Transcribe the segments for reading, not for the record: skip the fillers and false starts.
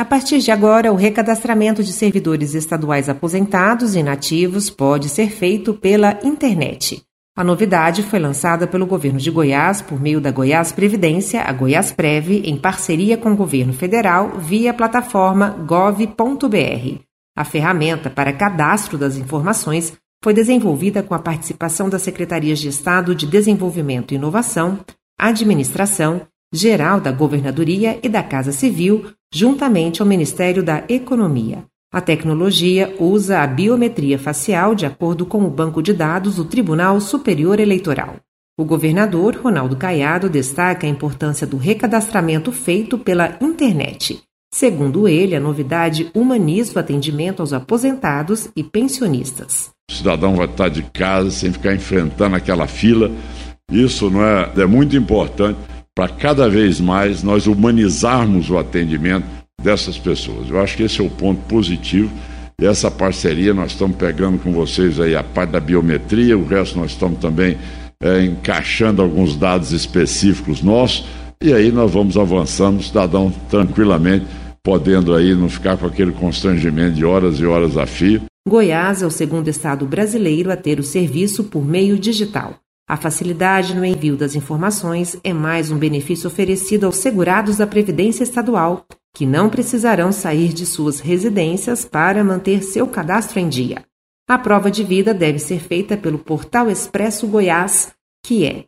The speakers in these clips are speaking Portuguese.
A partir de agora, o recadastramento de servidores estaduais aposentados e inativos pode ser feito pela internet. A novidade foi lançada pelo governo de Goiás por meio da Goiás Previdência, a Goiásprev, em parceria com o governo federal, via plataforma gov.br. A ferramenta para cadastro das informações foi desenvolvida com a participação das Secretarias de Estado de Desenvolvimento e Inovação, Administração, Geral da Governadoria e da Casa Civil, juntamente ao Ministério da Economia. A tecnologia usa a biometria facial de acordo com o banco de dados do Tribunal Superior Eleitoral. O governador, Ronaldo Caiado, destaca a importância do recadastramento feito pela internet. Segundo ele, a novidade humaniza o atendimento aos aposentados e pensionistas. O cidadão vai estar de casa sem ficar enfrentando aquela fila. Isso é muito importante para cada vez mais nós humanizarmos o atendimento dessas pessoas. Eu acho que esse é o ponto positivo. E essa parceria nós estamos pegando com vocês aí a parte da biometria, o resto nós estamos também encaixando alguns dados específicos nossos, e aí nós vamos avançando, o cidadão tranquilamente, podendo aí não ficar com aquele constrangimento de horas e horas a fio. Goiás é o segundo estado brasileiro a ter o serviço por meio digital. A facilidade no envio das informações é mais um benefício oferecido aos segurados da Previdência Estadual, que não precisarão sair de suas residências para manter seu cadastro em dia. A prova de vida deve ser feita pelo Portal Expresso Goiás, que é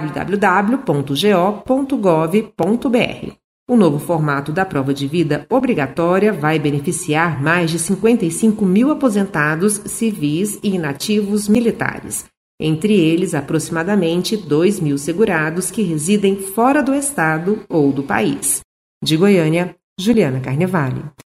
www.go.gov.br. O novo formato da prova de vida obrigatória vai beneficiar mais de 55 mil aposentados civis e inativos militares. Entre eles, aproximadamente 2 mil segurados que residem fora do estado ou do país. De Goiânia, Juliana Carnevale.